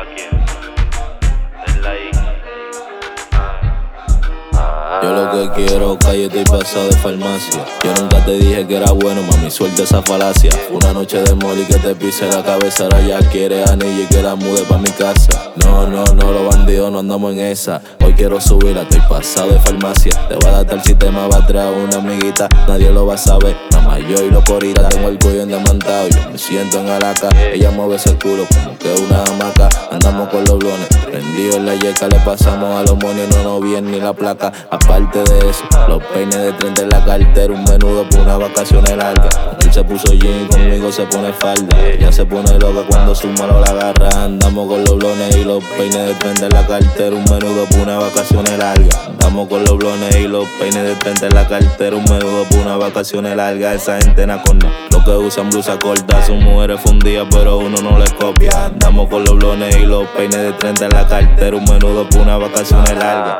Yo lo que quiero, calle, estoy pasado de farmacia. Yo nunca te dije que era bueno, mami, suelta esa falacia. Una noche de moli que te pise la cabeza, ahora ya quiere anillo y que la mude pa' mi casa. No, los bandidos no andamos en esa. Hoy quiero subirla, estoy pasado de farmacia. Te voy a adaptar el sistema, va a traer una amiguita. Nadie lo va a saber, nada más yo y los coritas. Tengo el cuello endemantado, yo me siento en Alaca. Ella mueve ese culo como que una hamaca. Andamos con los blones, prendidos en la yeca. Le pasamos a los monios, no nos viene ni la placa. Aparte de eso, los peines de 30 en la cartera. Un menudo por una vacaciones largas. Él se puso jean, conmigo se pone falda. Ella se pone loca cuando su mano la agarra. Andamos con los blones y los peines de 30 en la cartera. Un menudo por una vacaciones largas. Andamos con los blones y los peines de 30 en la cartera. Un menudo por una vacaciones largas. Esa gente na con no. Los que usan blusa corta son mujeres fundidas, pero uno no les copia. Andamos con los blones y los peines de 30 en la cartera. Un menudo por una vacaciones largas.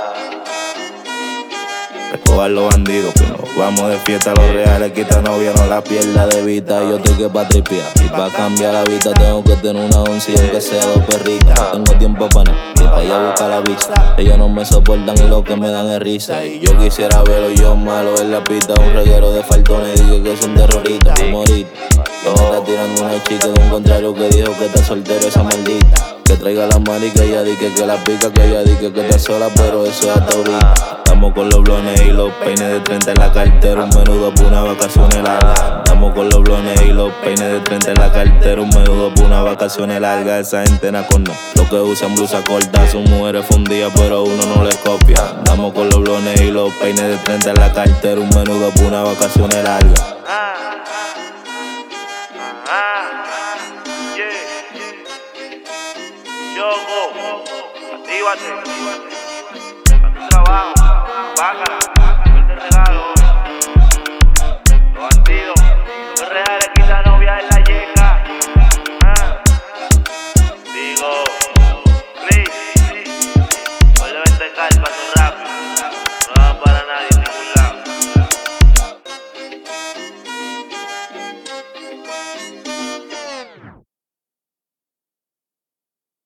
Recojan los bandidos que nos vamos de fiesta. Los reales, quita novia, no la pierda de vista. Yo estoy que pa' tripear y pa' cambiar la vida tengo que tener una once y aunque sea dos perritas. No tengo tiempo para nada, ni pa' ir a buscar la vista. Ellos no me soportan y lo que me dan es risa. Y yo quisiera verlo yo malo en la pista. Un reguero de faltones, dije que son terroristas. Y morir, que me está tirando una chica de un contrario que dijo que está soltero esa maldita. Que traiga la mari, que ella dique que la pica, que ella dique que está sola, pero eso es hasta ahorita. Estamos con los blones y los peines de 30 en la cartera. Un menudo por una vacaciones larga. Estamos con los blones y los peines de 30 en la cartera. Un menudo por una vacaciones larga. Esa gente na con no. Los que usan blusa corta son mujeres fundidas, pero uno no les copia. Estamos con los blones y los peines de 30 en la cartera. Un menudo por una vacaciones larga. Actívate, a tu trabajo, págala, yo te regalo. Los bandidos, los reales, quita novia en la yeca. Digo, please, vuelve a calma.